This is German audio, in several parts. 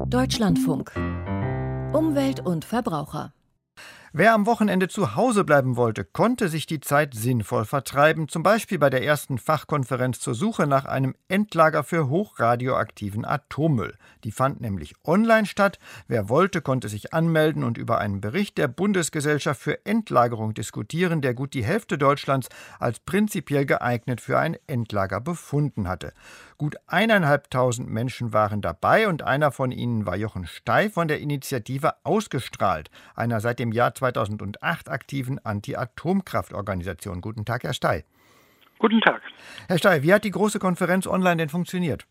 Deutschlandfunk. Umwelt und Verbraucher. Wer am Wochenende zu Hause bleiben wollte, konnte sich die Zeit sinnvoll vertreiben, zum Beispiel bei der ersten Fachkonferenz zur Suche nach einem Endlager für hochradioaktiven Atommüll. Die fand nämlich online statt. Wer wollte, konnte sich anmelden und über einen Bericht der Bundesgesellschaft für Endlagerung diskutieren, der gut die Hälfte Deutschlands als prinzipiell geeignet für ein Endlager befunden hatte. Gut 1.500 Menschen waren dabei und einer von ihnen war Jochen Stey von der Initiative Ausgestrahlt, einer seit dem Jahr 2008 aktiven Anti-Atomkraft-Organisation. Guten Tag, Herr Stey. Guten Tag. Herr Stey, wie hat die große Konferenz online denn funktioniert?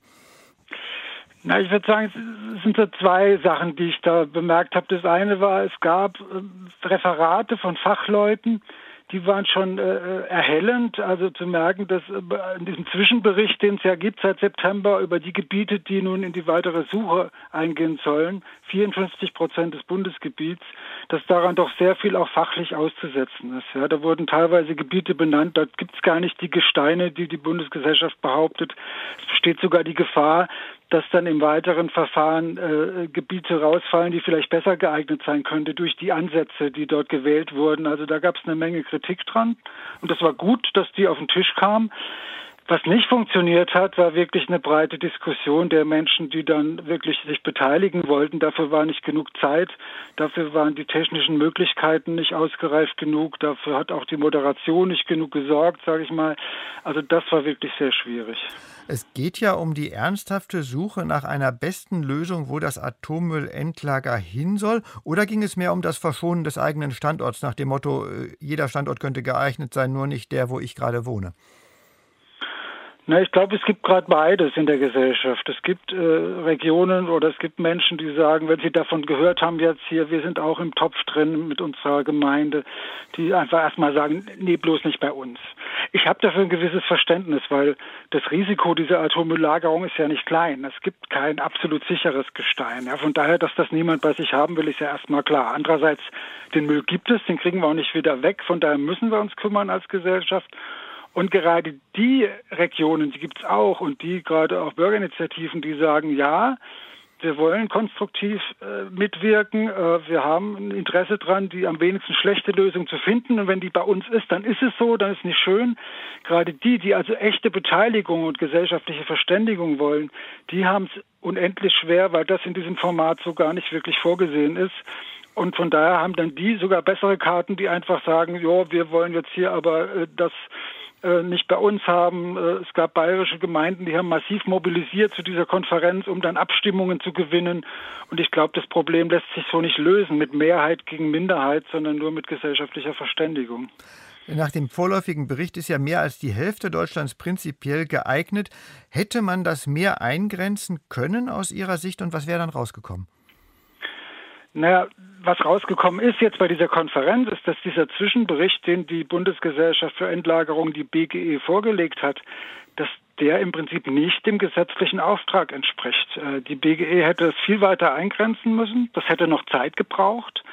Na, ich würde sagen, es sind so zwei Sachen, die ich da bemerkt habe. Das eine war, es gab Referate von Fachleuten, die waren schon erhellend, also zu merken, dass in diesem Zwischenbericht, den es ja gibt seit September über die Gebiete, die nun in die weitere Suche eingehen sollen, 54% des Bundesgebiets, dass daran doch sehr viel auch fachlich auszusetzen ist. Ja, da wurden teilweise Gebiete benannt, da gibt es gar nicht die Gesteine, die die Bundesgesellschaft behauptet. Es besteht sogar die Gefahr, dass dann im weiteren Verfahren Gebiete rausfallen, die vielleicht besser geeignet sein könnte durch die Ansätze, die dort gewählt wurden. Also da gab es eine Menge Kritik dran und das war gut, dass die auf den Tisch kam. Was nicht funktioniert hat, war wirklich eine breite Diskussion der Menschen, die dann wirklich sich beteiligen wollten. Dafür war nicht genug Zeit, dafür waren die technischen Möglichkeiten nicht ausgereift genug, dafür hat auch die Moderation nicht genug gesorgt, sage ich mal. Also das war wirklich sehr schwierig. Es geht ja um die ernsthafte Suche nach einer besten Lösung, wo das Atommüllendlager hin soll. Oder ging es mehr um das Verschonen des eigenen Standorts nach dem Motto, jeder Standort könnte geeignet sein, nur nicht der, wo ich gerade wohne? Na, ich glaube, es gibt gerade beides in der Gesellschaft. Es gibt Regionen oder es gibt Menschen, die sagen, wenn sie davon gehört haben jetzt hier, wir sind auch im Topf drin mit unserer Gemeinde, die einfach erstmal sagen, nee, bloß nicht bei uns. Ich habe dafür ein gewisses Verständnis, weil das Risiko dieser Atommülllagerung ist ja nicht klein. Es gibt kein absolut sicheres Gestein. Ja, von daher, dass das niemand bei sich haben will, ist ja erstmal klar. Andererseits, den Müll gibt es, den kriegen wir auch nicht wieder weg. Von daher müssen wir uns kümmern als Gesellschaft. Und gerade die Regionen, die gibt es auch und die gerade auch Bürgerinitiativen, die sagen, ja, wir wollen konstruktiv mitwirken, wir haben ein Interesse dran, die am wenigsten schlechte Lösung zu finden und wenn die bei uns ist, dann ist es so, dann ist nicht schön. Gerade die also echte Beteiligung und gesellschaftliche Verständigung wollen, die haben es unendlich schwer, weil das in diesem Format so gar nicht wirklich vorgesehen ist. Und von daher haben dann die sogar bessere Karten, die einfach sagen, jo, wir wollen jetzt hier aber das nicht bei uns haben. Es gab bayerische Gemeinden, die haben massiv mobilisiert zu dieser Konferenz, um dann Abstimmungen zu gewinnen. Und ich glaube, das Problem lässt sich so nicht lösen mit Mehrheit gegen Minderheit, sondern nur mit gesellschaftlicher Verständigung. Nach dem vorläufigen Bericht ist ja mehr als die Hälfte Deutschlands prinzipiell geeignet. Hätte man das mehr eingrenzen können aus Ihrer Sicht und was wäre dann rausgekommen? Naja, was rausgekommen ist jetzt bei dieser Konferenz, ist, dass dieser Zwischenbericht, den die Bundesgesellschaft für Endlagerung, die BGE, vorgelegt hat, dass der im Prinzip nicht dem gesetzlichen Auftrag entspricht. Die BGE hätte es viel weiter eingrenzen müssen. Das hätte noch Zeit gebraucht.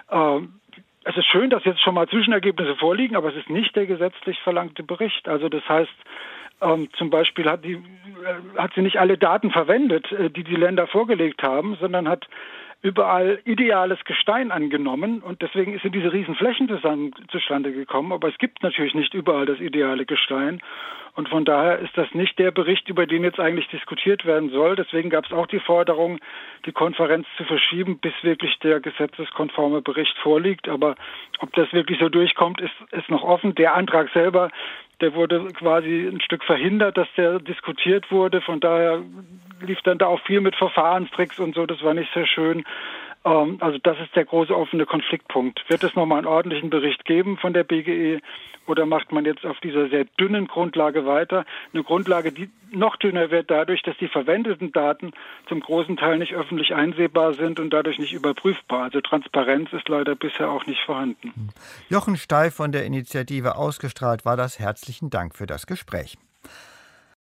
Es ist schön, dass jetzt schon mal Zwischenergebnisse vorliegen, aber es ist nicht der gesetzlich verlangte Bericht. Also das heißt, zum Beispiel hat sie nicht alle Daten verwendet, die die Länder vorgelegt haben, sondern hat überall ideales Gestein angenommen und deswegen sind diese riesen Flächen zustande gekommen, aber es gibt natürlich nicht überall das ideale Gestein und von daher ist das nicht der Bericht, über den jetzt eigentlich diskutiert werden soll. Deswegen gab es auch die Forderung, die Konferenz zu verschieben, bis wirklich der gesetzeskonforme Bericht vorliegt, aber ob das wirklich so durchkommt, ist noch offen. Der Antrag selber, der wurde quasi ein Stück verhindert, dass der diskutiert wurde. Von daher lief dann da auch viel mit Verfahrenstricks und so. Das war nicht sehr schön. Also das ist der große offene Konfliktpunkt. Wird es nochmal einen ordentlichen Bericht geben von der BGE oder macht man jetzt auf dieser sehr dünnen Grundlage weiter? Eine Grundlage, die noch dünner wird dadurch, dass die verwendeten Daten zum großen Teil nicht öffentlich einsehbar sind und dadurch nicht überprüfbar. Also Transparenz ist leider bisher auch nicht vorhanden. Jochen Stey von der Initiative Ausgestrahlt war das. Herzlichen Dank für das Gespräch.